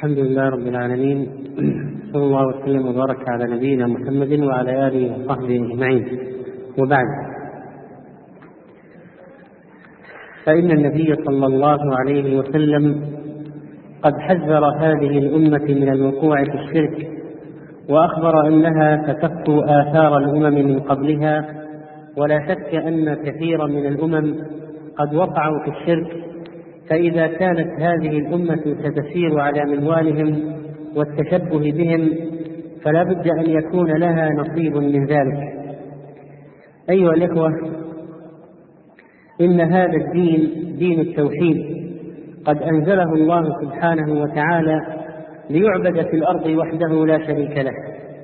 الحمد لله رب العالمين، صلى الله وسلم وبارك على نبينا محمد وعلى آله وصحبه أجمعين، وبعد، فإن النبي صلى الله عليه وسلم قد حذر هذه الأمة من الوقوع في الشرك، وأخبر أنها ستخطو آثار الأمم من قبلها، ولا شك أن كثيرا من الأمم قد وقعوا في الشرك. فإذا كانت هذه الأمة ستسير على منوالهم والتشبه بهم فلا بد أن يكون لها نصيب من ذلك. أيها الإخوة، إن هذا الدين دين التوحيد قد أنزله الله سبحانه وتعالى ليعبد في الأرض وحده لا شريك له،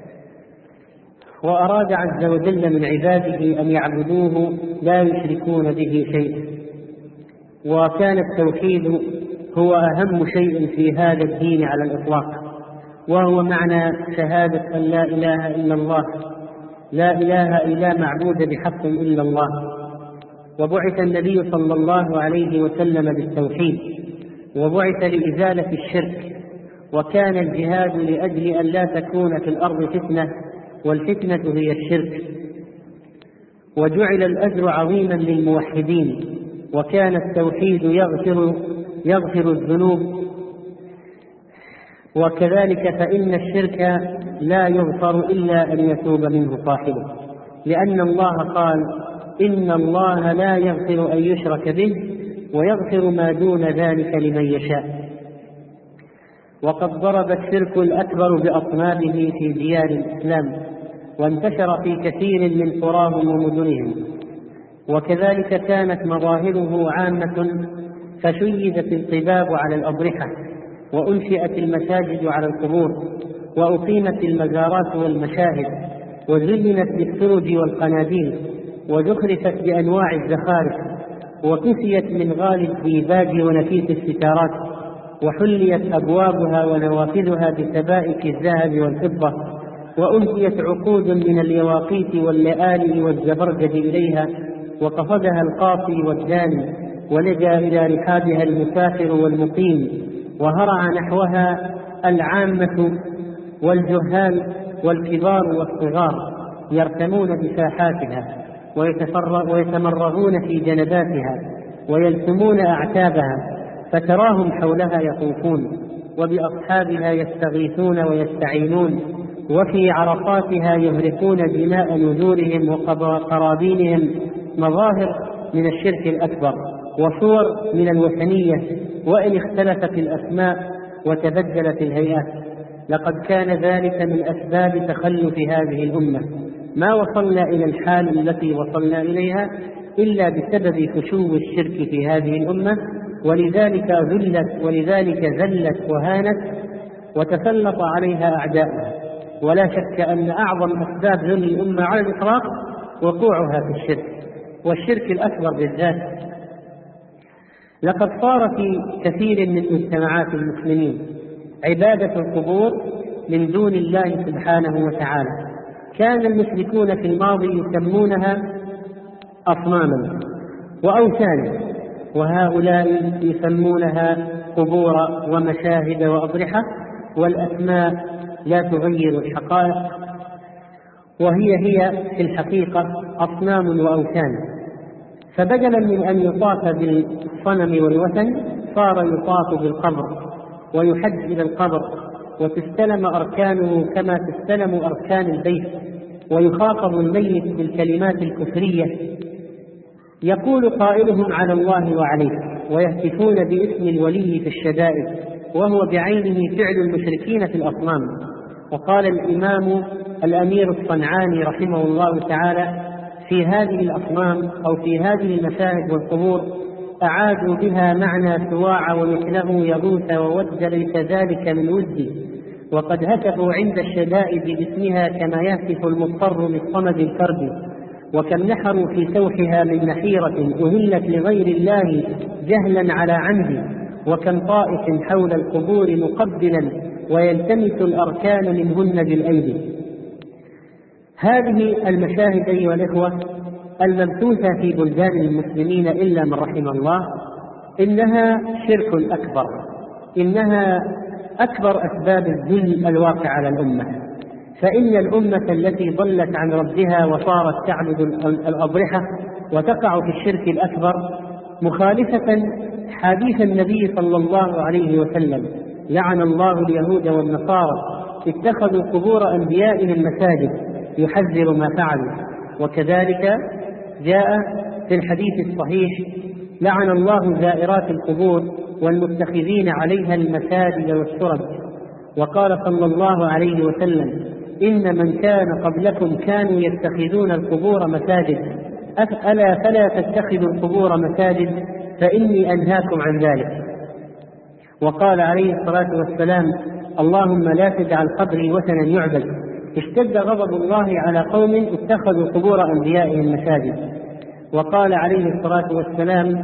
وأراد عز وجل من عباده أن يعبدوه لا يشركون به شيئا، وكان التوحيد هو أهم شيء في هذا الدين على الإطلاق، وهو معنى شهادة أن لا إله إلا الله، لا إله إلا معبود بحق إلا الله. وبعث النبي صلى الله عليه وسلم بالتوحيد، وبعث لإزالة الشرك، وكان الجهاد لأجل أن لا تكون في الأرض فتنة، والفتنة هي الشرك. وجعل الأجر عظيما للموحدين، وكان التوحيد يغفر الذنوب. وكذلك فإن الشرك لا يغفر إلا أن يتوب منه صاحبه، لأن الله قال: إن الله لا يغفر أن يشرك به ويغفر ما دون ذلك لمن يشاء. وقد ضرب الشرك الأكبر بأصنامه في ديار الإسلام، وانتشر في كثير من قراهم ومدنهم، وكذلك كانت مظاهره عامة، فشيدت القباب على الأضرحة، وأنشئت المساجد على القبور، وأقيمت المزارات والمشاهد، وزينت بالسرج والقناديل، وزخرفت بأنواع الزخارف، وكسيت من غالي الديباج ونفيس الستارات، وحليت أبوابها ونوافذها بسبائك الذهب والفضة، وأنسيت عقود من اليواقيت واللآلئ والزبرجد إليها، وقصدها القاصي والداني، ولجأ إلى رحابها المسافر والمقيم، وهرع نحوها العامة والجهال والكبار والصغار، يرتمون بساحاتها ويتمرغون في جنباتها ويلتمون أعتابها، فتراهم حولها يطوفون، وبأصحابها يستغيثون ويستعينون، وفي عرقاتها يهرقون دماء نذورهم وقرابينهم، مظاهر من الشرك الأكبر وصور من الوثنية، وإن اختلفت الأسماء وتبدلت الهيئات. لقد كان ذلك من أسباب تخلف هذه الأمة، ما وصلنا إلى الحال التي وصلنا إليها إلا بسبب فشو الشرك في هذه الأمة، ولذلك ذلت وهانت وتسلط عليها أعداؤها. ولا شك أن أعظم أسباب ذل الأمة على الإطلاق وقوعها في الشرك، والشرك الأكبر بالذات. لقد صار في كثير من مجتمعات المسلمين عبادة القبور من دون الله سبحانه وتعالى. كان المشركون في الماضي يسمونها أصناما وأوثانا، وهؤلاء يسمونها قبور ومشاهد وأضرحة، والأسماء لا تغير الحقائق، وهي في الحقيقة أصنام وأوثان. فبدلا من أن يطاف بالصنم والوثن صار يطاف بالقبر، ويحج إلى القبر، وتستلم أركانه كما تستلم أركان البيت، ويخاطب الميت بالكلمات الكفرية، يقول قائلهم على الله وعليه، ويهتفون باسم الولي في الشدائد، وهو بعينه فعل المشركين في الأصنام. وقال الإمام الأمير الصنعاني رحمه الله تعالى: في هذه الأصنام أو في هذه المشاهد والقبور أعادوا بها معنى سواع ومثله يغوث وود ليس ذلك من ودي، وقد هتفوا عند الشدائد باسمها كما يهتف المضطر للصمد الفردي، وكم نحروا في سوحها من نحيرة أهلت لغير الله جهلا على عمد، وكم طائف حول القبور مقبلا ويلتمس الأركان منهن بالأيدي. هذه المشاهد أيها الإخوة المبثوثة في بلدان المسلمين إلا من رحم الله، إنها شرك أكبر، إنها أكبر أسباب الذل الواقع على الأمة، فإن الأمة التي ضلت عن ربها وصارت تعبد الأضرحة وتقع في الشرك الأكبر مخالفة حديث النبي صلى الله عليه وسلم: لعن الله اليهود والنصارى اتخذوا قبور أنبيائهم مساجد، يحذر ما فعلوا. وكذلك جاء في الحديث الصحيح: لعن الله زائرات القبور والمتخذين عليها المساجد والسرج. وقال صلى الله عليه وسلم: إن من كان قبلكم كانوا يتخذون القبور مساجد، ألا فلا تتخذوا القبور مساجد فإني أنهاكم عن ذلك. وقال عليه الصلاة والسلام: اللهم لا تجعل قبري وثنا يعبد. اشتد غضب الله على قوم اتخذوا قبور أنبيائهم مساجد. وقال عليه الصلاة والسلام: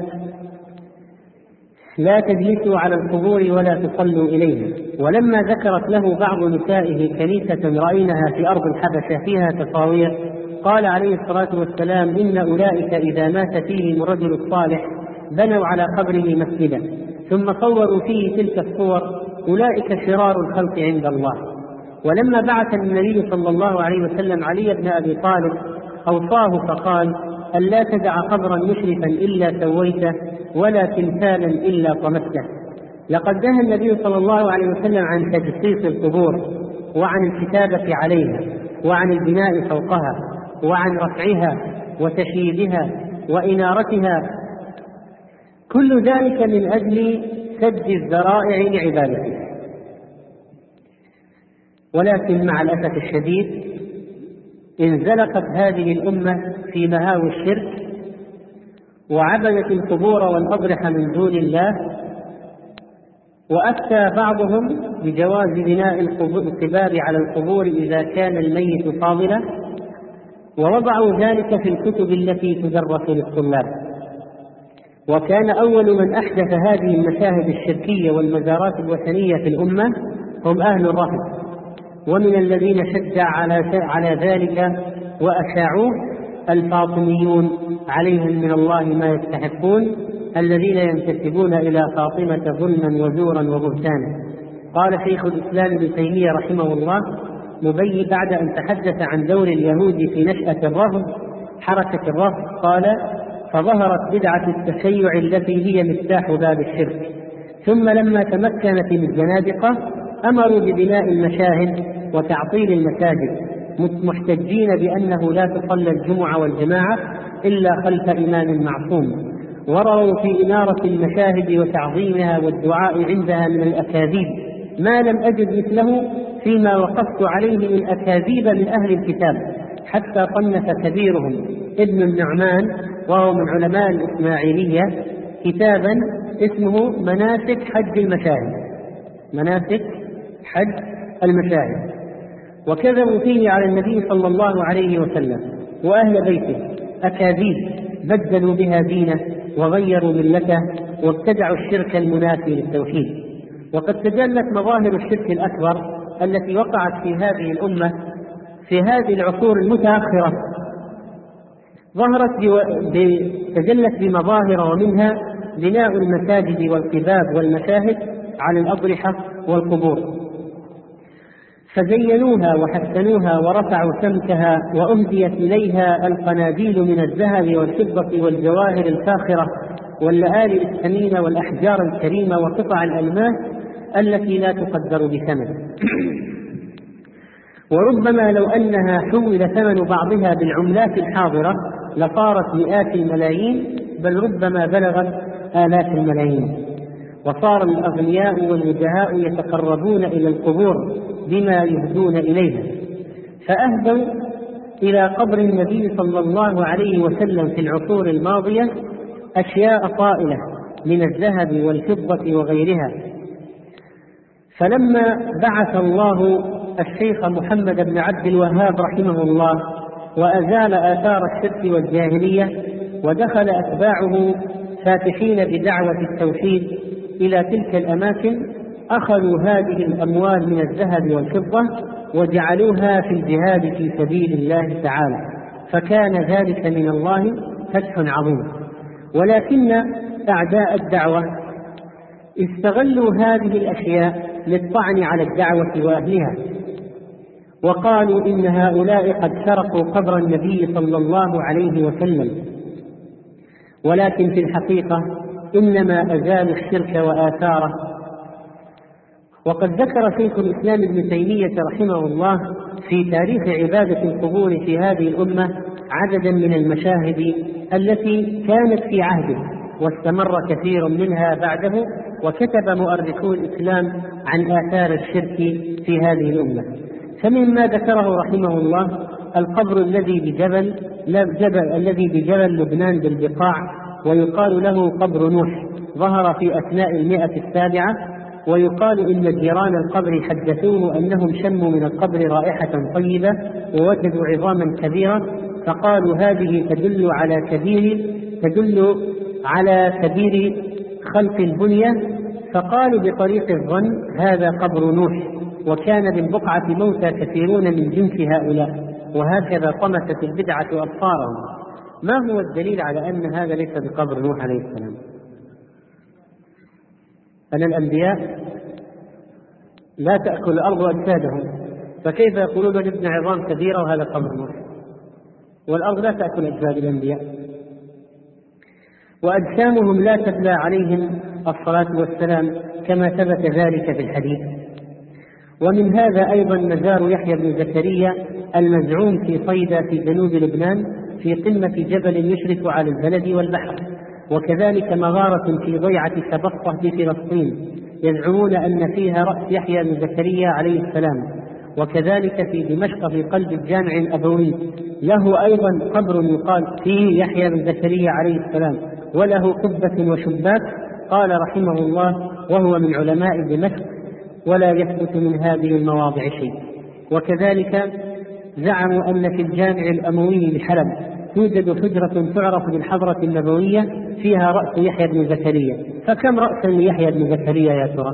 لا تجلسوا على القبور ولا تصلوا إليها. ولما ذكرت له بعض نسائه كنيسة رأينها في أرض الحبشة فيها تصاوير، قال عليه الصلاة والسلام: إن أولئك إذا مات فيهم الرجل الصالح بنوا على قبره مسجدا ثم صوروا فيه تلك الصور، أولئك شرار الخلق عند الله. ولما بعث النبي صلى الله عليه وسلم علي بن أبي طالب أوصاه فقال: ألا تدع قبرا مشرفا إلا سويته ولا تمثالا إلا طمسته. لقد نهى النبي صلى الله عليه وسلم عن تجسيس القبور وعن الكتابة عليها وعن البناء فوقها وعن رفعها وتشييدها وإنارتها، كل ذلك من أجل سد الذرائع لعبادته. ولكن مع الأسف الشديد انزلقت هذه الأمة في مهاوي الشرك وعبدت القبور والأضرحة من دون الله، وأفتى بعضهم بجواز بناء القباب على القبور إذا كان الميت فاضلا، ووضعوا ذلك في الكتب التي تدرس للطلاب. وكان أول من أحدث هذه المشاهد الشركية والمزارات الوثنية في الأمة هم أهل الرفض، ومن الذين شجع على ذلك وأشاعوه الفاطميون عليهم من الله ما يستحقون، الذين ينتسبون إلى فاطمة ظلما وزورا وبهتانا. قال شيخ الإسلام ابن تيمية رحمه الله مبين بعد أن تحدث عن دور اليهود في نشأة الرفض حركة الرفض، قال: فظهرت بدعة التشيع التي هي مفتاح باب الشرك، ثم لما تمكنت من الزنادقة أمروا ببناء المشاهد وتعطيل المساجد، محتجين بأنه لا تصلى الجمعة والجماعة إلا خلف إمام معصوم، وروا في إنارة المشاهد وتعظيمها والدعاء عندها من الأكاذيب ما لم أجد مثله فيما وقفت عليه من أكاذيب من أهل الكتاب، حتى صنف كبيرهم ابن النعمان وهو من علماء الإسماعيلية كتابا اسمه مناسك حج المشاهد، مناسك حج المشاهد، وكذبوا فيه على النبي صلى الله عليه وسلم وأهل بيته أكاذيب بدلوا بها دينه وغيروا ملته وابتدعوا الشرك المنافي للتوحيد. وقد تجلت مظاهر الشرك الأكبر التي وقعت في هذه الأمة في هذه العصور المتأخرة، تجلت بمظاهر، ومنها بناء المساجد والقباب والمشاهد على الأضرحة والقبور، فزينوها وحسنوها ورفعوا سمكها، وأهديت إليها القناديل من الذهب والفضة والجواهر الفاخرة واللآلئ الثمينة والأحجار الكريمة وقطع الألماس التي لا تقدر بثمن. وربما لو أنها حول ثمن بعضها بالعملات الحاضرة لصارت مئات الملايين، بل ربما بلغت آلاف الملايين. وصار الأغنياء والوجهاء يتقربون إلى القبور بما يهدون إليها، فأهدوا إلى قبر النبي صلى الله عليه وسلم في العصور الماضية أشياء طائلة من الذهب والفضة وغيرها. فلما بعث الله الشيخ محمد بن عبد الوهاب رحمه الله وأزال آثار الشرك والجاهلية، ودخل أتباعه فاتحين بدعوة التوحيد إلى تلك الأماكن، أخذوا هذه الأموال من الذهب والفضة وجعلوها في الجهاد في سبيل الله تعالى، فكان ذلك من الله فتح عظيم. ولكن أعداء الدعوة استغلوا هذه الأشياء للطعن على الدعوة وأهلها، وقالوا إن هؤلاء قد سرقوا قبر النبي صلى الله عليه وسلم، ولكن في الحقيقة إنما أزالوا الشرك وآثاره. وقد ذكر شيخ الإسلام ابن تيمية رحمه الله في تاريخ عبادة القبور في هذه الأمة عددا من المشاهد التي كانت في عهده واستمر كثير منها بعده، وكتب مؤرخو الإسلام عن آثار الشرك في هذه الأمة. فمما ذكره رحمه الله القبر الذي بجبل لبنان بالبقاع، ويقال له قبر نوح، ظهر في أثناء 107، ويقال إن جيران القبر حدثوه أنهم شموا من القبر رائحة طيبة ووجدوا عظاما كبيرة، فقالوا هذه تدل على كبير خلق البنية، فقالوا بطريق الظن هذا قبر نوح، وكان بالبقعة موتى كثيرون من جنس هؤلاء، وهكذا طمست البدعة أبصارهم. ما هو الدليل على أن هذا ليس بقبر نوح عليه السلام؟ أن الأنبياء لا تأكل الأرض أجسادهم، فكيف يقولون وجدنا عظام كبيرة وهذا قبر نوح؟ والأرض لا تأكل أجساد الأنبياء، وأجسامهم لا تتلى عليهم الصلاة والسلام كما ثبت ذلك في الحديث. ومن هذا أيضا مزار يحيى بن زكريا المزعوم في صيدا في جنوب لبنان في قمة جبل يشرف على البلد والبحر، وكذلك مغارة في ضيعة سبقة بفلسطين يزعمون أن فيها رأس يحيى بن زكريا عليه السلام، وكذلك في دمشق في قلب الجامع الأبوي له أيضا قبر يقال فيه يحيى بن زكريا عليه السلام، وله قبة وشباك. قال رحمه الله وهو من علماء دمشق ولا يثبت من هذه المواضع شيء. وكذلك زعموا أن في الجامع الأموي بحلب توجد حجرة تعرف بالحضرة النبوية فيها رأس يحيى بن زكريا، فكم رأسا ليحيى بن زكريا يا ترى؟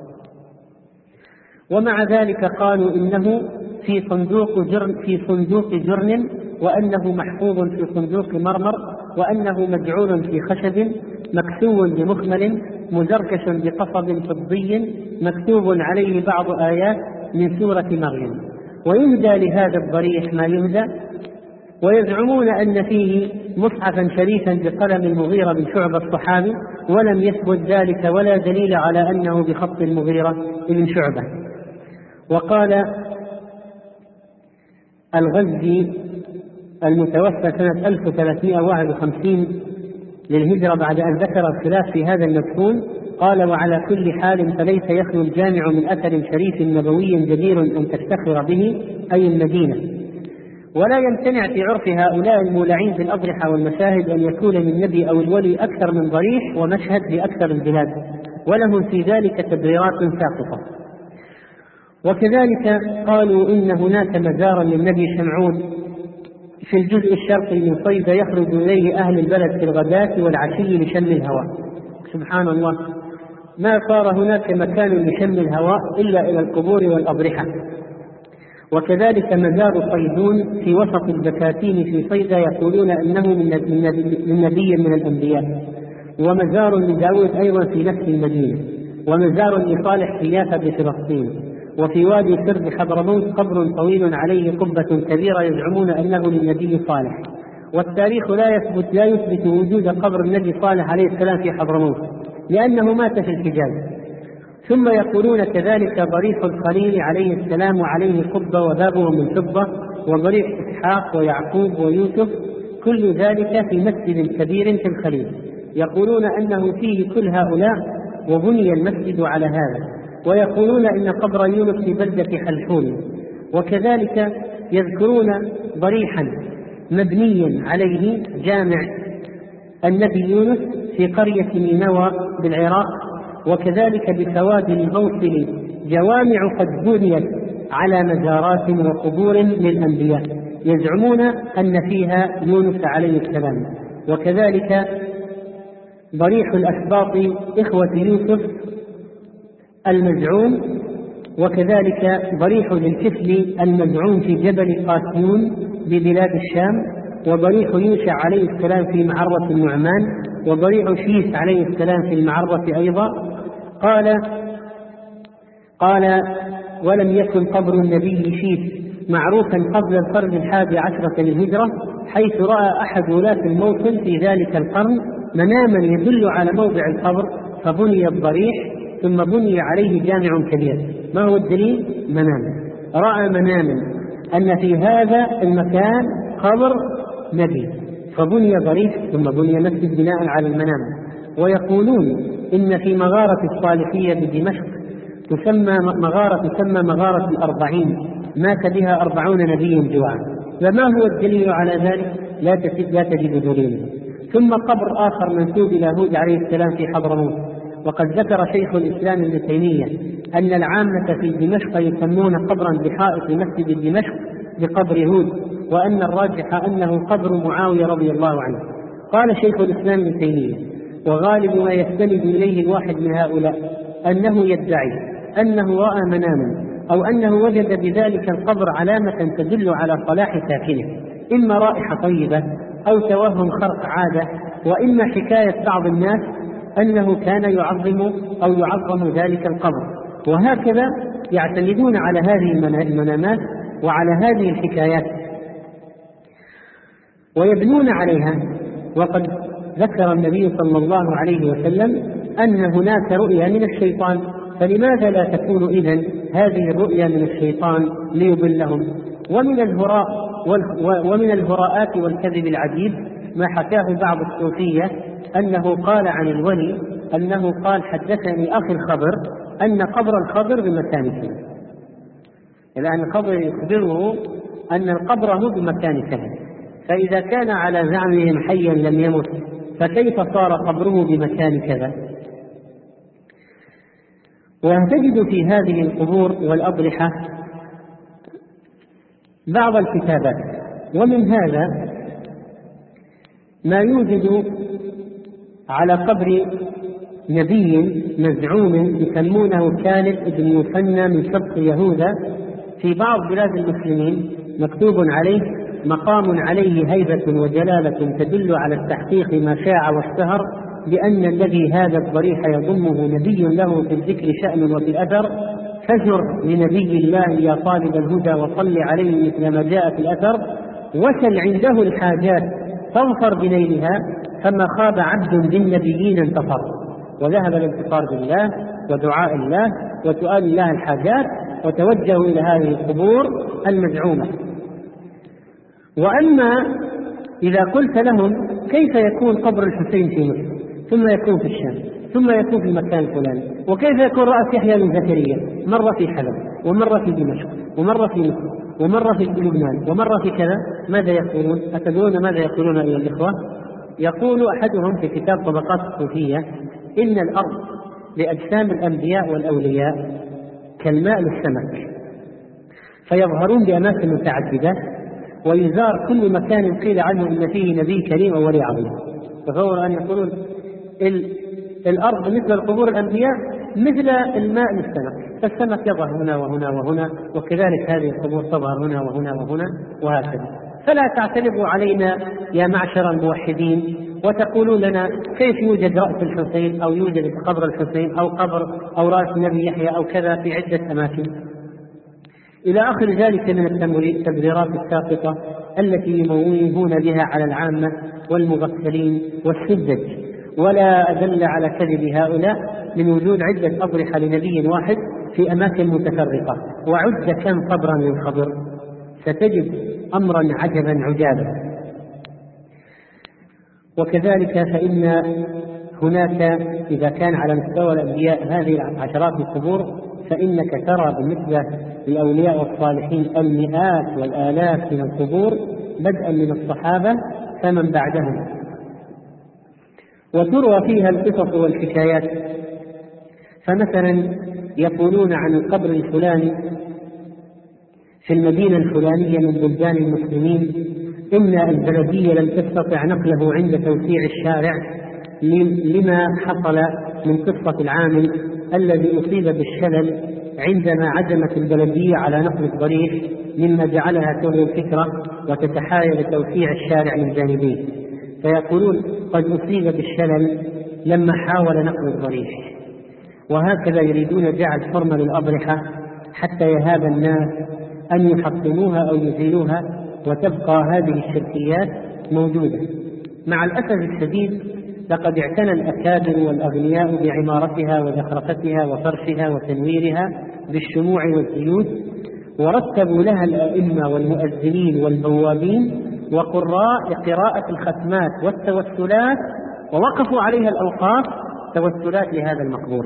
ومع ذلك قالوا إنه في صندوق جرن، وأنه محفوظ في صندوق مرمر، وأنه مجعول في خشب مكسو بمخمل مزركش بقصب فضي مكتوب عليه بعض آيات من سورة مريم، ويهدى لهذا الضريح ما يهدى. ويزعمون أن فيه مصحفا شريفا بقلم المغيرة بن شعبة الصحابي، ولم يثبت ذلك ولا دليل على أنه بخط المغيرة بن شعبة. وقال الغزي المتوفى سنة 1351 للهجرة بعد أن ذكر الخلاف في هذا المدفون، قال وعلى كل حال فليس يخلو الجامع من أثر شريف نبوي جدير أن تفتخر به أي المدينة، ولا يمتنع في عرف هؤلاء المولعين في الأضرحة والمشاهد أن يكون للنبي أو الولي أكثر من ضريح ومشهد في أكثر البلاد، ولهم في ذلك تبريرات ساقطة. وكذلك قالوا إن هناك مزارا للنبي شمعون في الجزء الشرقي من صيدا يخرج إليه أهل البلد في الغداة والعشي لشم الهواء. سبحان الله، ما صار هناك مكان لشم الهواء إلا إلى القبور والأضرحة. وكذلك مزار صيدون في وسط البساتين في صيدا يقولون أنه من نبي من الأنبياء. ومزار لداود أيضا في نفس المدينة، ومزار لصالح في يافا بفلسطين. وفي وادي سرد حضرموت قبر طويل عليه قبة كبيرة يزعمون أنه للنبي صالح، والتاريخ لا يثبت وجود قبر النبي صالح عليه السلام في حضرموت لأنه مات في الحجاز. ثم يقولون كذلك ضريح الخليل عليه السلام وعليه قبة وبابه من فضة، وضريح إسحاق ويعقوب ويوسف، كل ذلك في مسجد كبير في الخليل، يقولون أنه فيه كل هؤلاء وبني المسجد على هذا. ويقولون إن قبر يونس في بلدة حلحون. وكذلك يذكرون ضريحا مبنيا عليه جامع النبي يونس في قرية نينوى بالعراق. وكذلك بسواد الموصل جوامع قد بنيت على مزارات وقبور للأنبياء يزعمون أن فيها يونس عليه السلام. وكذلك ضريح الأسباط إخوة يوسف المزعوم. وكذلك ضريح للكفل المزعوم في جبل قاسيون ببلاد الشام. وضريح يوشع عليه السلام في معرة النعمان. وضريح شيس عليه السلام في المعرة أيضا. قال: ولم يكن قبر النبي شيث معروفا قبل القرن 11 للهجرة، حيث رأى أحد ولاة الموصل في ذلك القرن مناما يدل على موضع القبر فبني الضريح ثم بني عليه جامع كبير. ما هو الدليل؟ منام، رأى مناما أن في هذا المكان قبر نبي فبني ضريح ثم بني مسجد بناء على المنام. ويقولون إن في مغارة الصالحية بدمشق تسمى مغارة الأربعين، مات بها 40 نبي جوعا. فما هو الدليل على ذلك؟ لا تجد دليلا. ثم قبر آخر منسوب إلى هود عليه السلام في حضرموت. وقد ذكر شيخ الإسلام ابن تيمية أن العامة في دمشق يسمون قبرا بحائط مسجد دمشق بقبر هود، وأن الراجح أنه قبر معاوية رضي الله عنه. قال شيخ الإسلام ابن تيمية: وغالب ما يستند إليه الواحد من هؤلاء أنه يدعي أنه رأى مناما أو أنه وجد بذلك القبر علامة تدل على صلاح ساكنه، إما رائحة طيبة أو توهم خرق عادة، وإما حكاية بعض الناس أنه كان يعظم ذلك القبر. وهكذا يعتمدون على هذه المنامات وعلى هذه الحكايات ويبنون عليها. وقد ذكر النبي صلى الله عليه وسلم أن هناك رؤيا من الشيطان، فلماذا لا تكون إذن هذه الرؤيا من الشيطان ليضلهم؟ ومن الهراءات والكذب العجيب ما حكاه بعض الصوفية أنه قال عن الولي أنه قال: حدثني أخي الخضر أن قبر الخضر بمكان كذا، لأن الخضر يخبره أن القبر هو بمكان كذا، فإذا كان على زعمهم حيا لم يمت فكيف صار قبره بمكان كذا؟ وتجد في هذه القبور والأضرحة بعض الكتابات، ومن هذا ما يوجد على قبر نبي مزعوم يسمونه كالب بن يوحنا من سبط يهوذا في بعض بلاد المسلمين، مكتوب عليه: مقام عليه هيبة وجلالة تدل على التحقيق ما شاع واشتهر بأن الذي هذا الضريح يضمه نبي له في الذكر شأن وفي الأثر، فزر لنبي الله يا طالب الهدى وصل عليه مثل ما جاء في الأثر، وسل عنده الحاجات تظفر بنيلها، فما خاب عبد بالنبيين انتصر. وذهب الانتصار بالله ودعاء الله وسؤال الله الحاجات، وتوجهوا إلى هذه القبور المزعومة. وأما إذا قلت لهم: كيف يكون قبر الحسين في مصر ثم يكون في الشام ثم يكون في المكان الفلاني، وكيف يكون رأس يحيى بن زكريا مرة في حلب ومرة في دمشق ومرة في مصر ومرة في لبنان ومرة في كذا، ماذا يقولون؟ أتدرون ماذا يقولون أيها الإخوة؟ يقول أحدهم في كتاب طبقات الصوفية: إن الأرض لأجسام الأنبياء والأولياء كالماء للسمك، فيظهرون بأماكن متعددة، ويزار كل مكان قيل عنه إن فيه نبي كريم أو ولي عظيم. تصور أن يقولون الأرض مثل القبور الأنبياء مثل الماء للسمك، فالسمك يظهر هنا وهنا وهنا، وكذلك هذه القبور تظهر هنا وهنا وهنا وهكذا. فلا تعترضوا علينا يا معشر الموحدين وتقولوا لنا كيف يوجد رأس الحسين أو يوجد قبر الحسين أو قبر أو رأس النبي يحيى أو كذا في عدة أماكن إلى آخر ذلك من التبريرات الساقطة التي يموهون بها على العامة والمغفلين والسذج. ولا أدل على كذب هؤلاء من وجود عدة أضرحة لنبي واحد في أماكن متفرقة، وعد كم قبرا للخضر، ستجد أمرا عجبا عجابا. وكذلك فإن هناك إذا كان على مستوى الأنبياء هذه عشرات القبور، فإنك ترى بالنسبة للأولياء والصالحين المئات والآلاف من القبور بدءا من الصحابة فمن بعدهم، وتروى فيها القصص والحكايات. فمثلا يقولون عن القبر الفلاني في المدينة الفلانية من بلدان المسلمين إن البلدية لم تستطع نقله عند توسيع الشارع لما حصل من قصة العامل الذي أصيب بالشلل عندما عزمت البلدية على نقل الضريح، مما جعلها تلغي الفكرة وتتحايل لتوسيع الشارع من جانبيه. فيقولون قد أصيب بالشلل لما حاول نقل الضريح. وهكذا يريدون جعل حرمة للأضرحة حتى يهاب الناس أن يحطموها أو يزيلوها وتبقى هذه الشركيات موجودة. مع الأسف الشديد لقد اعتنى الأكابر والأغنياء بعمارتها وزخرفتها وفرشها وتنويرها بالشموع والزيوت، ورتبوا لها الأئمة والمؤذنين والبوابين وقراء لقراءة الختمات والتوسلات، ووقفوا عليها الأوقاف توسلات لهذا المقبور.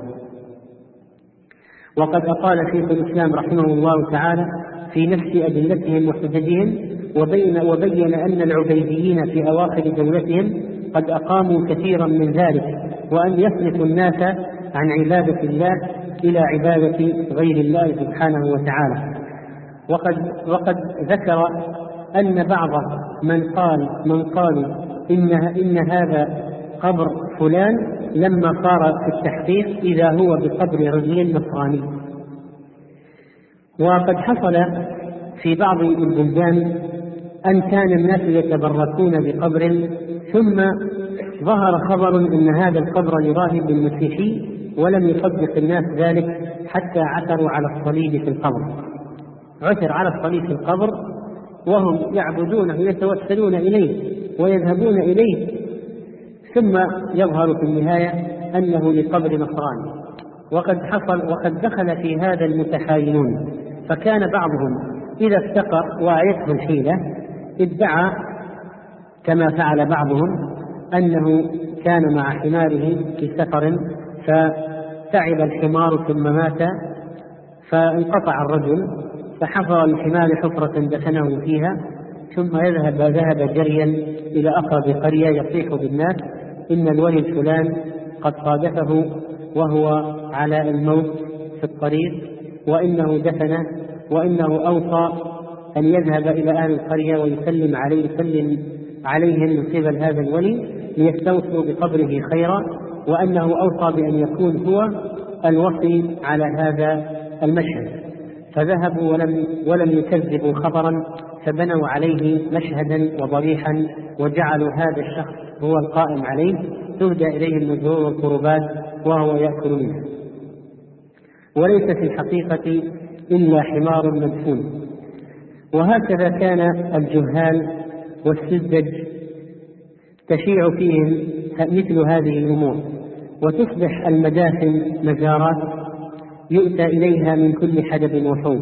وقد أقال شيخ الإسلام رحمه الله تعالى في نفس أدلتهم وحججهم وبين أن العبيديين في أواخر دولتهم قد أقاموا كثيرا من ذلك، وأن يصرفوا الناس عن عبادة الله إلى عبادة غير الله سبحانه وتعالى. وقد ذكر أن بعض من قالوا إن هذا قبر فلان لما صار في التحقيق إذا هو بقبر رجل نصراني. وقد حصل في بعض البلدان أن كان الناس يتبركون بقبر، ثم ظهر خبر أن هذا القبر لراهب مسيحي، ولم يصدق الناس ذلك حتى عثروا على الصليب في القبر. عثر على الصليب في القبر وهم يعبدونه يتوسلون إليه ويذهبون إليه، ثم يظهر في النهاية أنه لقبر نصراني. وقد دخل في هذا المتحايلون، فكان بعضهم إذا افتقر وأعيته الحيلة ادعى كما فعل بعضهم أنه كان مع حماره في سفر فتعب الحمار ثم مات، فانقطع الرجل فحفر الحمار حفرة دفنه فيها، ثم ذهب جريا إلى أقرب قرية يصيح بالناس إن الولي الفلان قد صادفه وهو على الموت في الطريق، وإنه دفنه، وإنه أوصى أن يذهب إلى أهل القرية ويسلم عليهم من قبل هذا الولي ليستوصوا بقبره خيرا، وأنه أوصى بأن يكون هو الوصي على هذا المشهد. فذهبوا ولم يكذبوا خبرا، فبنوا عليه مشهدا وضريحا وجعلوا هذا الشخص هو القائم عليه، تهدى إليه النذور والقربات وهو يأكل منها، وليس في الحقيقة إلا حمار مدفون. وهكذا كان الجهال والسذج تشيع فيهم مثل هذه الأمور، وتصبح المدافن مزارات يؤتى إليها من كل حدب وحوب.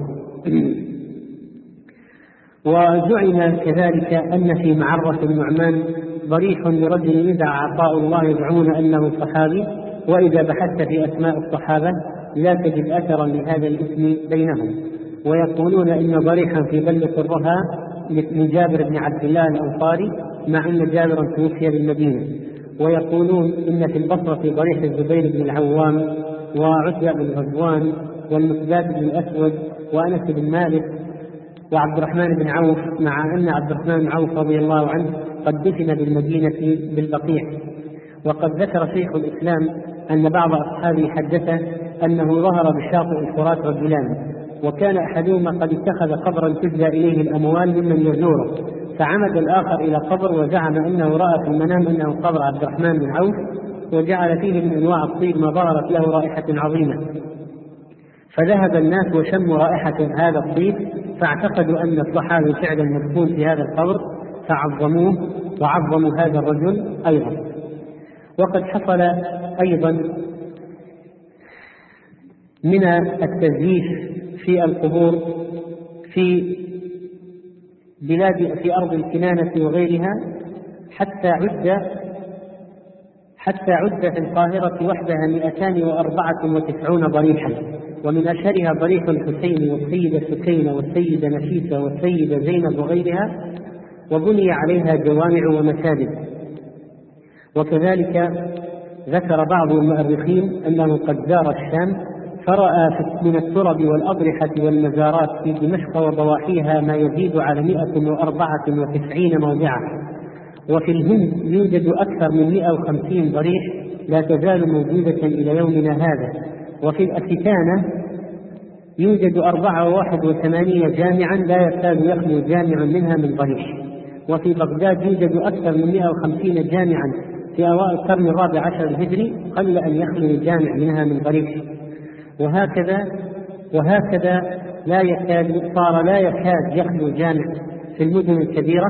وزعم كذلك أن في معرة النعمان ضريح لرجل يدعى عطاء الله يزعمون أنه صحابي، وإذا بحثت في أسماء الصحابة لا تجد أثرا لهذا الاسم بينهم، ويقولون إن ضريحا في بلة الرها من جابر بن عبد الله الأنصاري، مع أن جابرا توفي بالمدينة. ويقولون إن في البصرة ضريح الزبير بن العوام وعتبة بن غزوان والمقداد بن الأسود وأنس بن مالك وعبد الرحمن بن عوف، مع أن عبد الرحمن بن عوف رضي الله عنه قد دفن بالمدينة بالبقيع. وقد ذكر شيخ الإسلام أن بعض أصحابه حدثه أنه ظهر بشاطئ الفرات رجلان، وكان أحدهما قد اتخذ قبرا تجزى إليه الأموال ممن يزوره، فعمد الآخر إلى قبر وزعم أنه رأى في المنام أنه قبر عبد الرحمن بن عوف، وجعل فيه من أنواع الطيب ما ظهرت له رائحة عظيمة، فذهب الناس وشموا رائحة هذا الطيب فاعتقدوا أن الصحابي فعلا مدفون في هذا القبر فعظموه وعظموا هذا الرجل أيضا. وقد حصل أيضا من التزييف في القبور في في أرض الكنانة وغيرها، حتى عد في القاهرة وحدها 294 ضريحا، ومن أشهرها ضريح الحسين والسيدة سكينة والسيدة نفيسة والسيدة زينب وغيرها، وبني عليها جوامع ومساجد. وكذلك ذكر بعض المؤرخين أنه قد زار الشام فرأى من الترب والأضرحة والمزارات في دمشق وضواحيها ما يزيد على 194 موضعا، وفي الهند يوجد أكثر من 150 ضريح لا تزال موجودة إلى يومنا هذا، وفي الأفريكانة يوجد 84 جامعا لا يكاد يخلو جامع منها من ضريح، وفي بغداد يوجد أكثر من 150 جامعا في أوائل القرن الرابع عشر الهجري قل أن يخلو الجامع منها من ضريح. وهكذا صار لا يكاد يخلو الجامع في المدن الكبيرة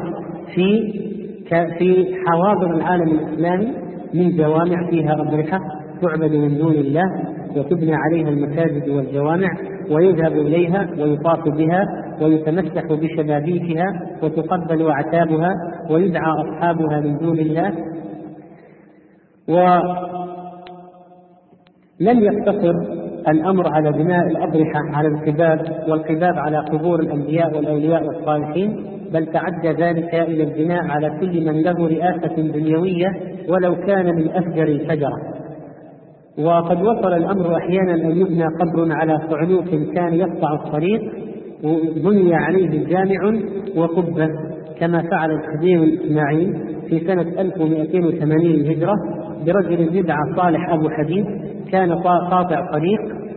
في حواضر العالم الإسلامي من جوامع فيها أضرحة تعبد من دون الله، وتبنى عليها المساجد والجوامع، ويذهب إليها ويطاف بها ويتمسح بشبابيكها وتقبل أعتابها ويدعى أصحابها من دون الله. ولم يقتصر الأمر على بناء الأضرحة على والقباب على قبور الأنبياء والأولياء والصالحين، بل تعدى ذلك إلى البناء على كل من له رئاسة دنيوية ولو كان من أفجر الفجرة. وقد وصل الأمر أحيانا أن يبنى قبر على صعلوك كان يقطع الطريق وبني عليه جامع وقبة، كما فعل الخديوي الإسماعيلي في سنة 1280 هجرة برجل يدعى صالح أبو حديد، كان قاطع طريق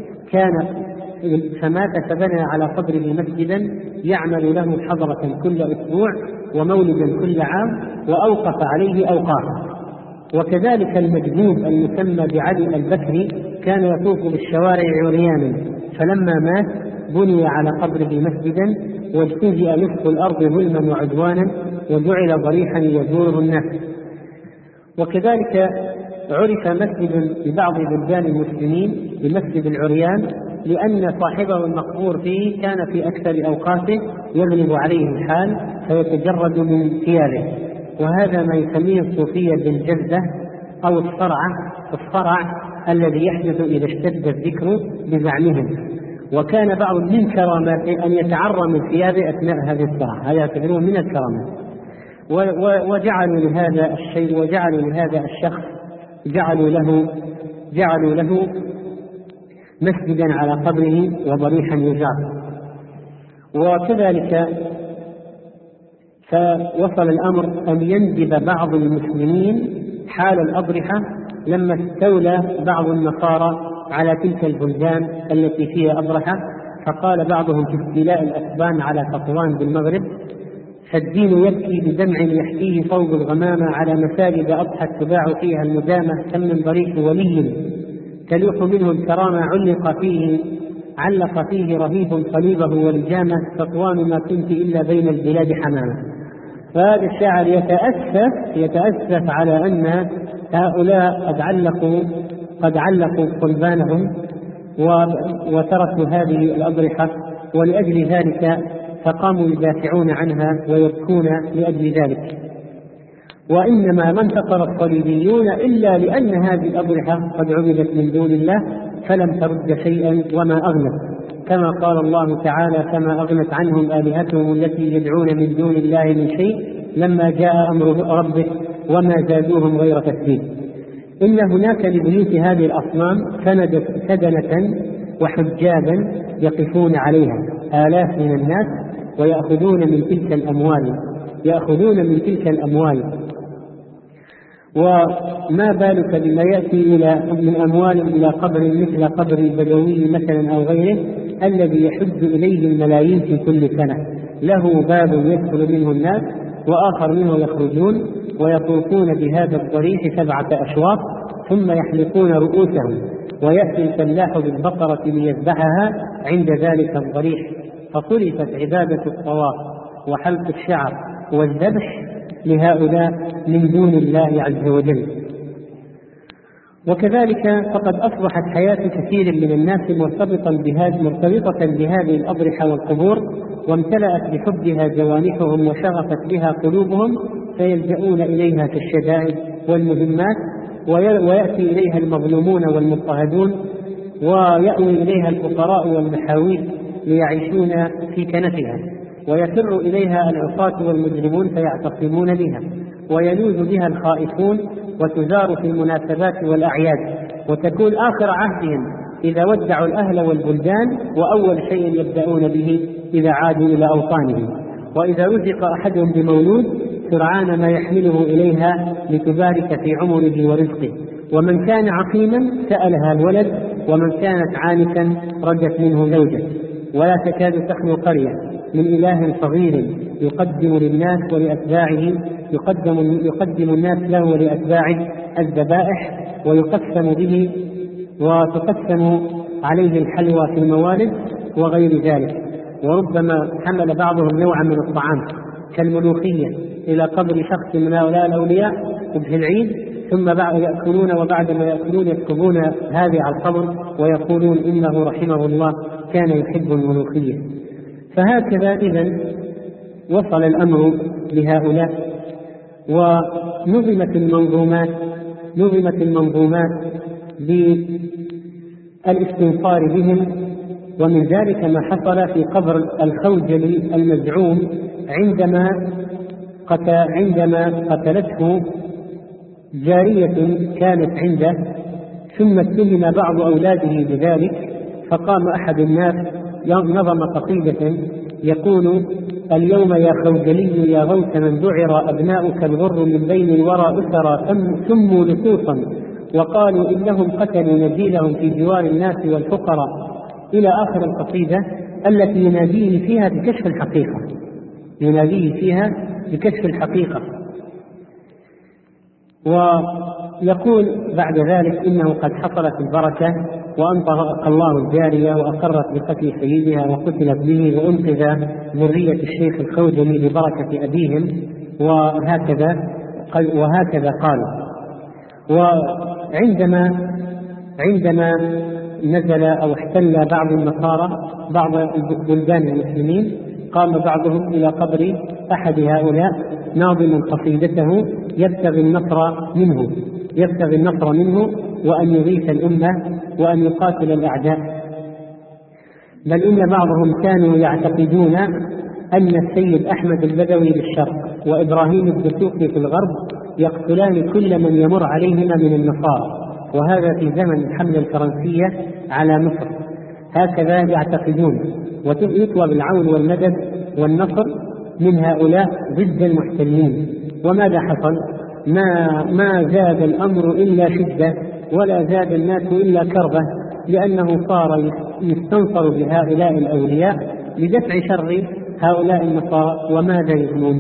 فمات فبنى على قبره مسجدا يعمل له حضرة كل أسبوع ومولدا كل عام وأوقف عليه أوقافا. وكذلك المجذوب المسمى بعلي البكري كان يطوف بالشوارع عريانا، فلما مات بني على قبره مسجدا واجتزئ نصف الأرض ظلما وعدوانا وجعل ضريحا يزوره الناس. وكذلك عرف مسجد ببعض بلدان المسلمين بمسجد العريان، لأن صاحبه المقبور فيه كان في أكثر أوقاته يغلب عليه الحال فيتجرد من ثيابه، وهذا ما يسميه الصوفية بالجزة أو الصرع الذي يحدث إذا اشتد الذكر بزعمهم. وكان بعض من كراماته أن يتعرى من ثيابه أثناء هذه الصرع، هذا يعتبرون من الكرامات. وجعلوا لهذا الشيء وجعلوا لهذا الشخص جعلوا له مسجدا على قبره وضريحا يزار. وكذلك فوصل الأمر أن يندب بعض المسلمين حال الأضرحة لما استولى بعض النصارى على تلك البلدان التي فيها أضرحة، فقال بعضهم في استيلاء الأسبان على تطوان بالمغرب: فالدين يبكي بدمع يحكيه صوب الغمامة على مساجد أضحت تباع فيها المدامة، كم من ضريح ولي تلوح منه الكرامة علق فيه رهيب صليبه ولجامة، تطوان ما كنت إلا بين البلاد حمامة. فهذا الشاعر يتأسف على أن هؤلاء قد علقوا قلبانهم وتركوا هذه الأضرحة، ولأجل ذلك فقاموا يدافعون عنها ويبكون لأجل ذلك. وإنما ما انتصر الصليبيون إلا لأن هذه الأضرحة قد عبدت من دون الله فلم ترد شيئا وما أغنت، كما قال الله تعالى: فما أغنت عنهم آلهتهم التي يدعون من دون الله من شيء لما جاء أمر ربك وما زادوهم غير تتبيب. إن هناك لبيوت هذه الأصنام سدنة وحجابا يقفون عليها آلاف من الناس ويأخذون من تلك الأموال. وما بالك بما يأتي من أموال إلى قبر مثل قبر البدوي مثلا أو غيره الذي يحج إليه الملايين في كل سنة، له باب يدخل منه الناس وآخر منه يخرجون، ويطوفون بهذا الضريح 7 أشواط ثم يحلقون رؤوسهم، ويأتي الفلاح بالبقرة ليذبحها عند ذلك الضريح، فصرفت عبادة الطواف وحلق الشعر والذبح لهؤلاء من دون الله عز وجل. وكذلك فقد أصبحت حياة كثير من الناس مرتبطة بهذه الأضرحة والقبور، وامتلأت بحبها جوانحهم وشغفت بها قلوبهم، فيلجؤون إليها في الشدائد والمهمات، ويأتي إليها المظلومون والمضطهدون، ويأوي إليها الفقراء والمحاويج ليعيشون في كنفها، ويفر إليها العصاة والمجرمون فيعتصمون بها، ويلوذ بها الخائفون، وتزار في المناسبات والأعياد، وتكون آخر عهدهم إذا ودعوا الأهل والبلدان، وأول شيء يبدأون به إذا عادوا إلى أوطانهم. وإذا رزق أحدهم بمولود سرعان ما يحمله إليها لتبارك في عمره ورزقه، ومن كان عقيما سألها الولد، ومن كانت عانسا رجت منه زوجة. ولا تكاد تخلو قرية من إله صغير يقدم للناس ولأتباعه يقدم الناس له ولأتباعه الذبائح ويقسم به وتقسم عليه الحلوى في الموالد وغير ذلك. وربما حمل بعضهم نوعا من الطعام كالملوخية إلى قبر شخص من هؤلاء الأولياء في العيد، ثم يأكلون، وبعد ما يأكلون يكتبون هذه على القبر ويقولون إنه رحمه الله كان يحب الملوخية. فهكذا إذن وصل الأمر لهؤلاء، ونظمت المنظومات بالاستنصار بهم. ومن ذلك ما حصل في قبر الخوجلي المزعوم عندما قتلته جارية كانت عنده، ثم اتهم بعض أولاده بذلك، فقام أحد الناس نظم قصيدة يقول: اليوم يا خوجلي يا غوث من ذعر أبناؤك الغر من بين الورى أسرى سموا لصوصا وقالوا إنهم قتلوا نجيلهم في جوار الناس والفقراء، إلى آخر القصيدة التي يناديه فيها بكشف الحقيقة. ويقول بعد ذلك: إنه قد حصلت البركة وأنطق الله الجارية وأقرت بقتل سيدها وقتلت به، وأنقذ ذرية الشيخ الخوجلي ببركة أبيهم، وهكذا قالوا. وعندما نزل أو احتل بعض النصارى بعض بلدان المسلمين، قام بعضهم إلى قبر أحد هؤلاء ناظم قصيدته يبتغي النصر منه وأن يغيث الأمة وأن يقاتل الأعداء. بل إن بعضهم كانوا يعتقدون أن السيد أحمد البدوي بالشرق وإبراهيم الدسوقي في الغرب يقتلان كل من يمر عليهما من النصارى، وهذا في زمن الحملة الفرنسية على مصر. هكذا يعتقدون، ويطلب العون والمدد والنصر من هؤلاء ضد المحتلين. وماذا حصل؟ ما زاد الأمر إلا شدة، ولا زاد الناس إلا كربة، لأنه صار يستنصر بهؤلاء الأولياء لدفع شر هؤلاء النصارى. وماذا يظنون؟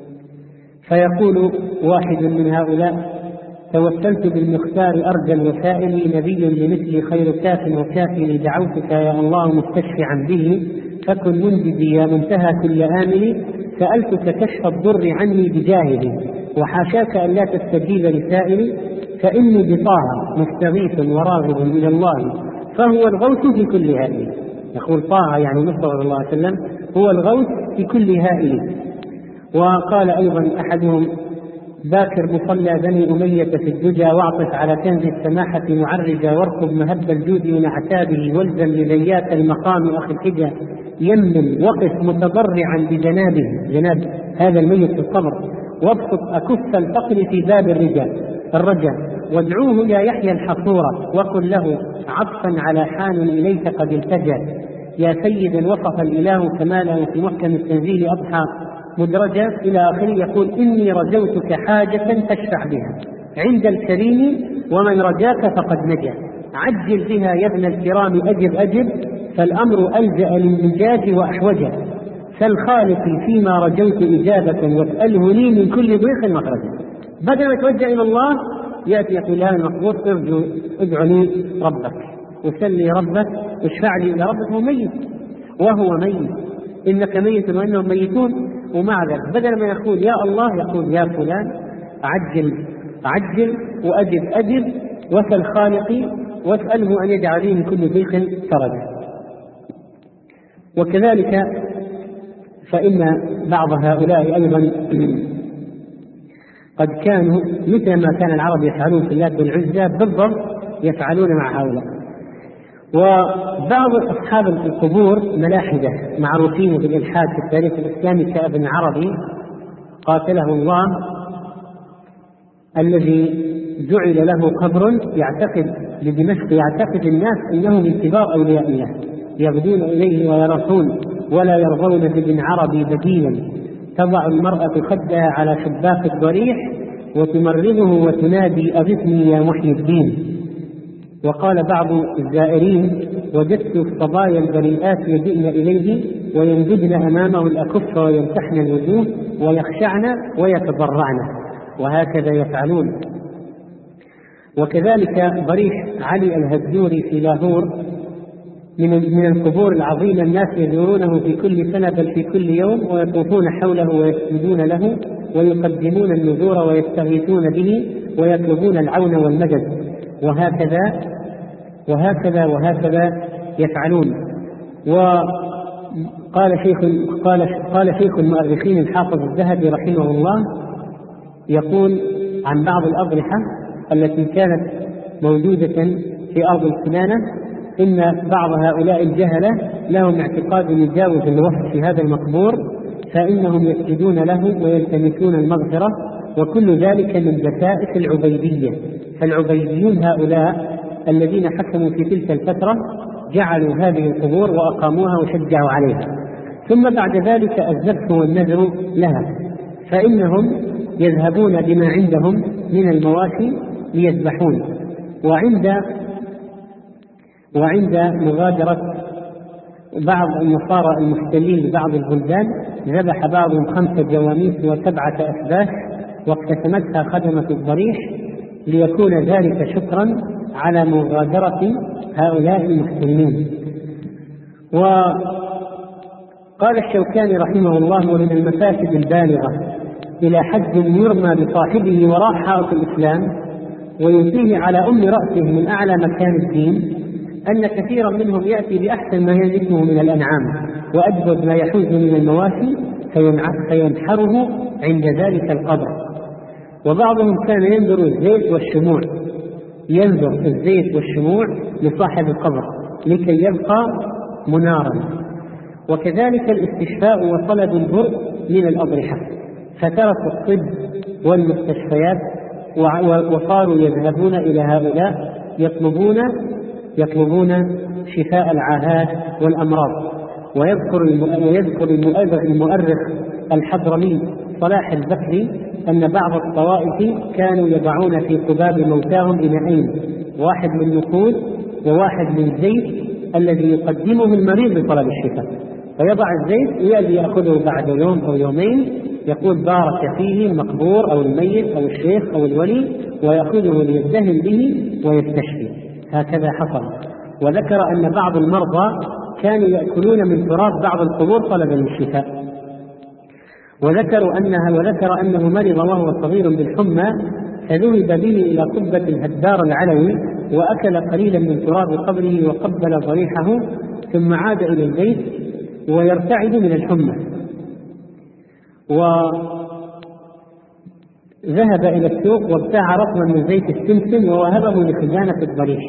فيقول واحد من هؤلاء: توسلت بالمختار أرجى الوسائل، نبي لمثلي خير كاف وكافل، دعوتك يا الله مستشفعا به، فكن منجدي يا منتهى كل آمل، سألتك كشف الضر عني بجاهه، وحاشاك أن لا تستجيب لسائلي، فإني بطه مستغيث وراغب إلى الله، فهو الغوث في كل هائل. يقول طه يعني مصطفى صلى الله عليه وسلم هو الغوث في كل هائل. وقال أيضا أحدهم: باكر مصلى بني أمية في الدجى، واعطف على كنز السماحة معرجا، واركب مهب الجود من عتابه، والزم لذيات المقام أخي الحجى، يمن وقف متضرعا جناب هذا الميت في القبر، وابسط أكف الفقر في باب الرجاء، وادعوه يا يحيى الحصورة، وقل له عطفا على حال إليك قد التجى، يا سيدا وصف الإله كماله في محكم التنزيل أضحى مدرجة، إلى آخره. يقول: إني رجوتك حاجة تشفع بها عند الكريم، ومن رجاك فقد نجا، عجل بها يا ابن الكرام، أجب فالأمر ألجأ للنجاة وأحوجه، فالخالق فيما رجوت إجابة، واسأله لي من كل ضيق مخرجا. بدل ما يتوجه إلى الله يأتي يقول: لا المقبور ادعو لي ربك، وسلي ربك، واشفع لي إلى ربك. وهو ميت، إنك ميت وإنهم ميتون. ومع ذلك بدل ما يقول يا الله يقول يا فلان، عجل وأجب وسل خالقي واسأله أن يجعل لي من كل ضيق فرجا. وكذلك فإن بعض هؤلاء أيضا قد كانوا مثل ما كان العرب يفعلون في اللات والعزى بالضبط يفعلون مع هؤلاء. وبعض أصحاب القبور ملاحدة معروفين بالإلحاد في التاريخ الإسلامي كابن عربي قاتله الله، الذي جعل له قبر يعتقد بدمشق، يعتقد الناس أنه من كبار أولياء الله، يغدون إليه ويرحون ولا يرضون بابن عربي بديلا، تضع المرأة خدها على شباك الضريح وتمرغه وتنادي أغثني يا محي الدين. وقال بعض الزائرين: وجدت الصبايا البريئات يجئن إليه وينجدن أمامه الأكف ويمسحن الوجوه ويخشعن ويتضرعن، وهكذا يفعلون. وكذلك ضريح علي الهجوري في لاهور من القبور العظيمة، الناس يزورونه في كل سنة بل في كل يوم، ويطوفون حوله ويسجدون له ويقدمون النذور ويستغيثون به ويطلبون العون والمدد، وهكذا يفعلون. قال شيخ المؤرخين الحافظ الذهبي رحمه الله يقول عن بعض الأضرحة التي كانت موجودة في أرض الكنانة إن بعض هؤلاء الجهلة لهم اعتقاد يجاوز الوصف في هذا المقبور، فإنهم يسجدون له ويلتمسون المغفرة، وكل ذلك من دسائس العبيدية. فالعبيديون هؤلاء الذين حكموا في تلك الفترة جعلوا هذه القبور وأقاموها وشجعوا عليها، ثم بعد ذلك الذبح والنذر لها، فإنهم يذهبون بما عندهم من المواشي ليذبحون. وعند مغادرة بعض النصارى المحتلين لبعض البلدان ذبح بعضهم 5 جواميس و7 أسباش واقتسمتها خدمة الضريح، ليكون ذلك شكرا على مغادرة هؤلاء المسلمين. وقال الشوكاني رحمه الله: ومن المفاسد البالغة إلى حد يرمى بصاحبه وراء حائط الإسلام ويلقيه على أم رأسه من أعلى مكان الدين أن كثيرا منهم يأتي بأحسن ما يملكه من الأنعام وأجود ما يحوز من المواشي فينحره عند ذلك القبر. وبعضهم كان ينذر الزيت والشموع لصاحب القبر لكي يبقى منارا. وكذلك الاستشفاء وطلب البرء من الأضرحة، فتركوا الطب والمستشفيات وصاروا يذهبون إلى هؤلاء يطلبون شفاء العاهات والأمراض. ويذكر المؤرخ الحضرمي صلاح البكري أن بعض الطوائف كانوا يضعون في قباب موتاهم إناءين، واحد من نقود وواحد من زيت الذي يقدمه المريض لطلب الشفاء، فيضع الزيت ويأتي يأخذه بعد يوم أو يومين، يقول بارك فيه المقبور أو الميت أو الشيخ أو الولي، ويأخذه ليدهن به ويستشفي. هكذا حصل. وذكر أن بعض المرضى كانوا يأكلون من تراب بعض القبور طلبا للشفاء. وذكر أنه مرض وهو صغير بالحمى، فذهب به إلى قبة الهدار العلوي وأكل قليلا من تراب قبره وقبل ضريحه، ثم عاد إلى البيت ويرتعد من الحمى. وذهب إلى السوق وابتاع رطلا من زيت السمسم ووهبه لخزانة الضريح.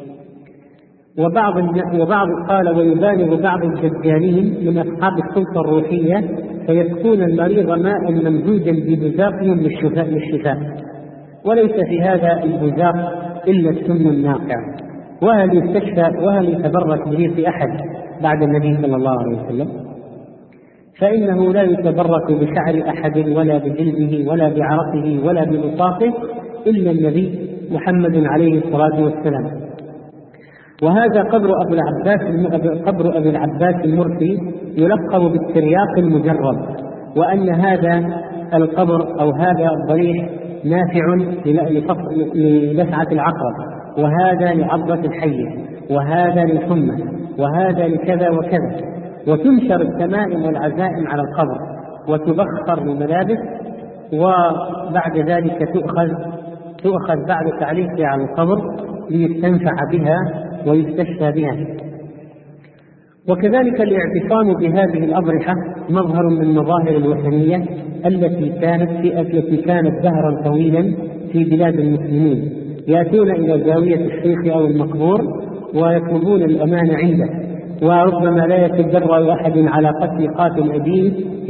وبعض قال: ويبالغ بعض الدجالين من أصحاب السلطة الروحية فيسقون المريض ماء ممزوجا ببزاقهم للشفاء، وليس في هذا البزاق إلا السم الناقع، وهل يتبرك به في أحد بعد النبي صلى الله عليه وسلم؟ فإنه لا يتبرك بشعر أحد ولا بجلده ولا بعرقه ولا بلطافه إلا النبي محمد عليه الصلاة والسلام. وهذا قبر أبي العباس المرسي يلقب بالترياق المجرد، وأن هذا القبر أو هذا الضريح نافع لدفعة العقرب، وهذا لعضة الحية، وهذا للحمى، وهذا لكذا وكذا. وتنشر التمائم والعزائم على القبر وتبخر الملابس، وبعد ذلك تؤخذ بعد تعليقها على القبر ليستنفع بها ويستشفى بها. وكذلك الاعتصام بهذه الأضرحة مظهر من مظاهر الوثنية التي كانت دهرا طويلا في بلاد المسلمين، يأتون إلى زاوية الشيخ أو المقبور ويطلبون الأمان عنده، وربما لا يتجرأ أحد على قتل قاتل أبيه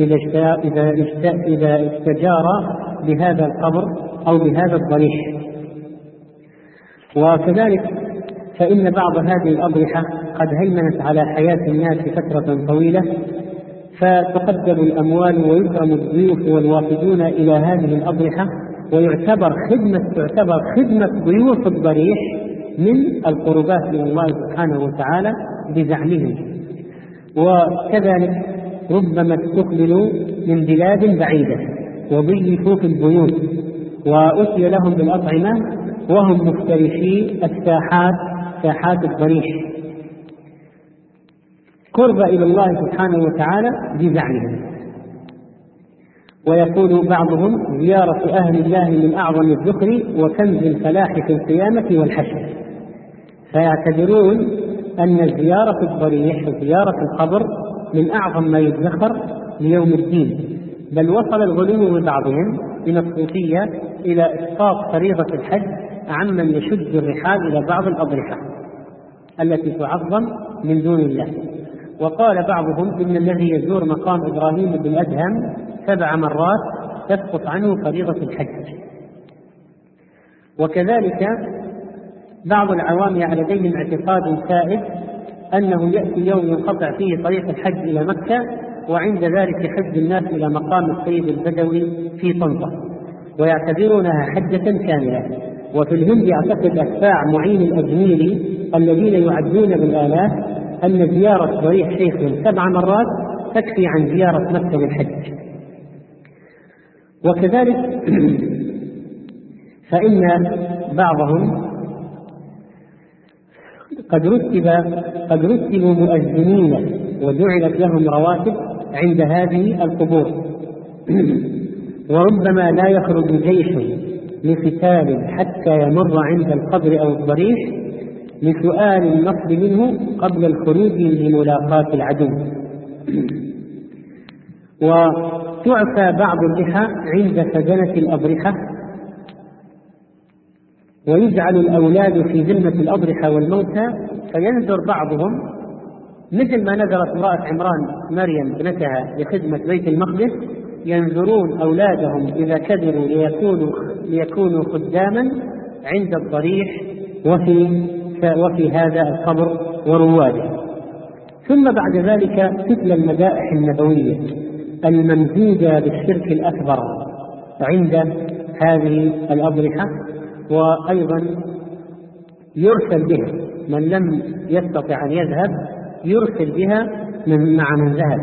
إذا استجار بهذا القبر أو بهذا الضريح. وكذلك فإن بعض هذه الأضرحة قد هيمنت على حياة الناس فترة طويلة، فتقدم الأموال ويكرم الضيوف والوافدون إلى هذه الأضرحة، ويعتبر خدمة ضيوف الضريح من القربات من الله سبحانه وتعالى بزعمهم. وكذلك ربما استقبلوا من بلاد بعيدة وضيفوا في البيوت وأتي لهم بالأطعمة وهم مفترشي الساحات، ساحات الضريح، قرب إلى الله سبحانه وتعالى بزعمهم. ويقول بعضهم: زيارة أهل الله من أعظم الذكر وكنز الفلاح في القيامة والحشر. فيعتبرون أن زيارة الضريح وزيارة القبر من أعظم ما يدخر ليوم الدين، بل وصل الغلو ببعضهم من الصوفية إلى إسقاط فريضة الحج عمن يشد الرحال إلى بعض الأضرحة التي تعظم من دون الله. وقال بعضهم: إن الذي يزور مقام إبراهيم بالأدهم 7 مرات تسقط عنه فريضة الحج. وكذلك بعض العوام لديهم اعتقاد سائد أنه يأتي يوم ينقطع فيه طريق الحج إلى مكة، وعند ذلك يحج الناس إلى مقام السيد البدوي في طنطا، ويعتبرونها حجة كاملة. وفي الهند يعتقد أتباع معين الأجميري الذين يعدون بالآلاف أن زيارة ضريح شيخ 7 مرات تكفي عن زيارة مكة للحج. وكذلك فإن بعضهم قد رتبوا مؤذنين وجعلت لهم رواتب عند هذه القبور، وربما لا يخرج جيش لقتال حتى يمر عند القبر أو الضريح لسؤال النصب منه قبل الخروج لملاقاة العدو. وتعفى بعض اللحى عند سدنة الأضرحة، ويجعل الأولاد في ذمة الأضرحة والموتى، فينذر بعضهم مثل ما نذرت امرأة عمران مريم ابنتها لخدمة بيت المقدس، ينذرون أولادهم إذا كبروا ليكونوا خداما عند الضريح وفي هذا القبر ورواده. ثم بعد ذلك تتلى المدائح النبوية الممزوجة بالشرك الأكبر عند هذه الأضرحة، وأيضا يرسل بها من لم يستطع أن يذهب، يرسل بها مع من ذهب.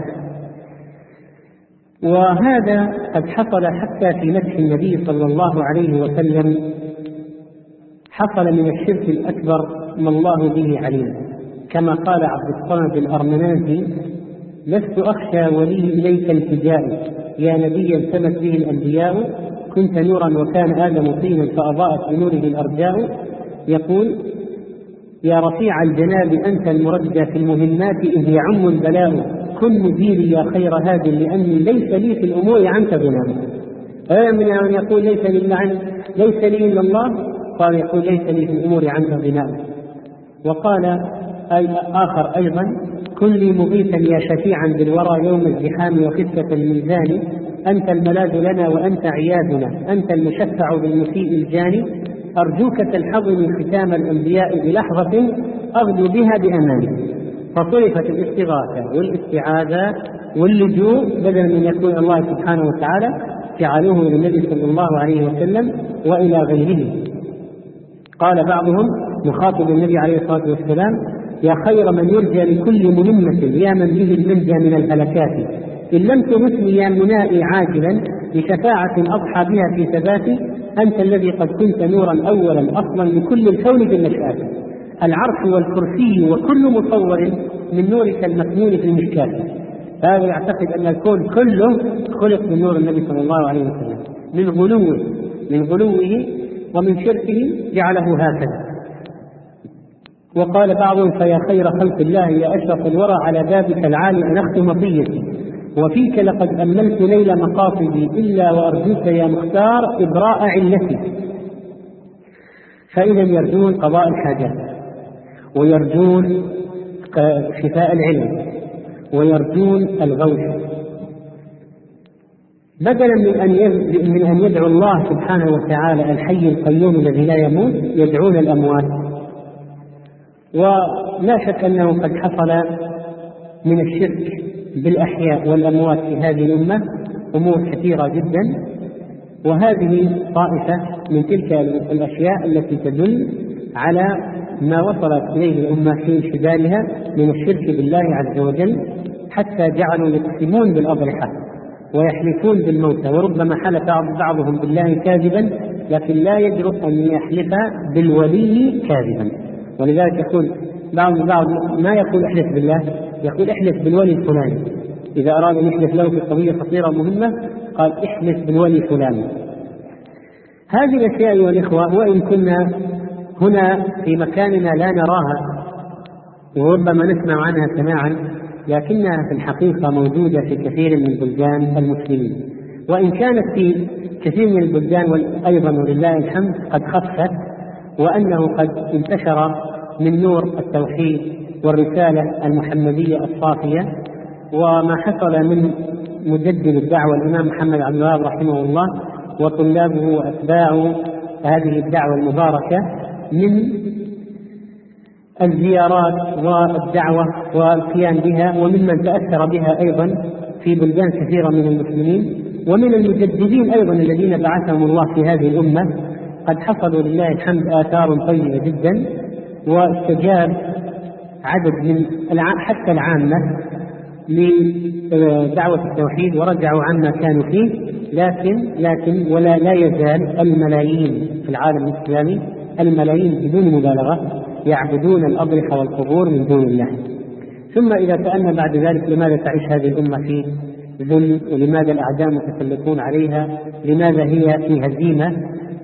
وهذا قد حصل حتى في مدح النبي صلى الله عليه وسلم، حصل من الشرك الأكبر ما الله به عليم، كما قال عبد الصمد الأرمنازي: لست أخشى ولي إليك التجائي يا نبي التمت به الأنبياء، كنت نورا وكان آدم طينا فأضاءت بنوره الأرجاء. يقول: يا رفيع الجناب أنت المرجى في المهمات إذ يعم البلاء، كن مديري يا خير هاد لأني ليس لي في الأمور عنك غنى. من أن يقول ليس لي إلا الله، قال يقول ليس لي في الأمور عنك غنى. وقال آخر أيضا: كن لي مغيثا يا شفيعا بالورى يوم الزحام وخفة الميزان، أنت الملاذ لنا وأنت عيادنا، أنت المشفع بالمسيء الجاني، أرجوك تلحظني ختام الأنبياء بلحظة أغدو بها بأماني. فصرفت الاستغاثة والاستعاذة واللجوء بدل من يكون الله سبحانه وتعالى جعلوه للنبي صلى الله عليه وسلم وإلى غيره. قال بعضهم مخاطب النبي عليه الصلاة والسلام: يا خير من يرجى لكل مهمة، يا من به المنجى من الهلكات، إن لم تمسني يا منائي عاجلا لشفاعة أضحى بها في ثباتي، أنت الذي قد كنت نورا أولا أصلا لكل الكون بالنشآت، العرش والكرسي وكل مصور من نورك المكنون في المشكات. هذا يعتقد أن الكون كله خلق من نور النبي صلى الله عليه وسلم، من غلوه ومن شركه جعله هكذا. وقال بعضهم: فيا خير خلق الله يا أشرف الورى، على بابك العالي أنخت مطيتي، وفيك لقد أملت ليل مقاصدي، إلا وأرجوك يا مختار إبراء علتي. فإذا يرجون قضاء الحاجات، ويرجون شفاء العلم، ويرجون الغوث، بدلا من أن يدعو الله سبحانه وتعالى الحي القيوم الذي لا يموت، يدعون الأموات. ولا شك أنه قد حصل من الشرك بالأحياء والأموات في هذه الأمة أمور كثيرة جدا، وهذه طائفة من تلك الأشياء التي تدل على ما وصلت إليه الأمة في انشغالها من الشرك بالله عز وجل، حتى جعلوا يقسمون بالأضرحة ويحلفون بالموتى، وربما حلف بعضهم بالله كاذبا لكن لا يجرؤ أن يحلف بالولي كاذبا. ولذلك يقول بعض ما يقول احلف بالله، يقول احلف بالولي الفلاني. إذا أراد أن يحلف له في قضية خطيرة مهمة قال احلف بالولي فلان. هذه الأشياء أيها الإخوة وإن كنا هنا في مكاننا لا نراها وربما نسمع عنها سماعا، لكنها في الحقيقة موجودة في كثير من بلدان المسلمين، وإن كانت في كثير من البلدان أيضا ولله الحمد قد خفت، وأنه قد انتشر من نور التوحيد والرسالة المحمدية الصافية وما حصل من مجدد الدعوة الإمام محمد عبد الوهاب رحمه الله وطلابه وأتباعه هذه الدعوة المباركة من الزيارات والدعوة والقيام بها، وممن تأثر بها أيضا في بلدان كثيرة من المسلمين ومن المجددين أيضا الذين بعثهم الله في هذه الأمة. قد حصلوا لله الحمد آثار طيبة جدا، واستجاب عدد من حتى العامة لدعوة التوحيد ورجعوا عما كانوا فيه، لكن ولا لا يزال الملايين في العالم الإسلامي، الملايين بدون مبالغة، يعبدون الأضرحة والقبور من دون الله. ثم إذا سألنا بعد ذلك لماذا تعيش هذه الأمة في ذل، ولماذا الأعداء متسلطون عليها، لماذا هي في هزيمة،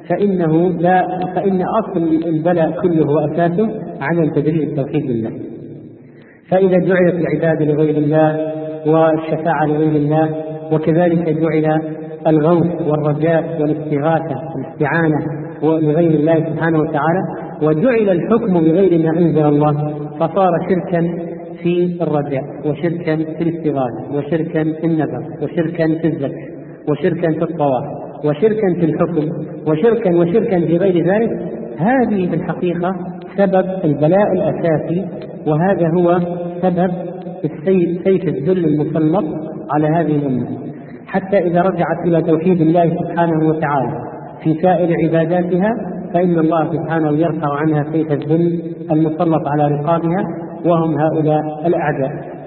فإن أصل البلاء كله وأساسه عدم تدريب التوحيد لله. فإذا جعلت العبادة لغير الله والشفاعة لغير الله، وكذلك جعل الغوث والرجاء والاستغاثة والاستعانة لغير الله سبحانه وتعالى، وجعل الحكم بغير ما أنزل الله، فصار شركا في الرجاء وشركا في الاستغاثة وشركا في النذر وشركا في الذبح وشركا في الطواف وشركا في الحكم وشركا في غير ذلك. هذه في الحقيقة سبب البلاء الأساسي، وهذا هو سبب سيف الذل المسلط على هذه الأمة، حتى إذا رجعت إلى توحيد الله سبحانه وتعالى في سائر عباداتها فإن الله سبحانه يرفع عنها سيف الذل المسلط على رقابها، وهم هؤلاء الأعداء.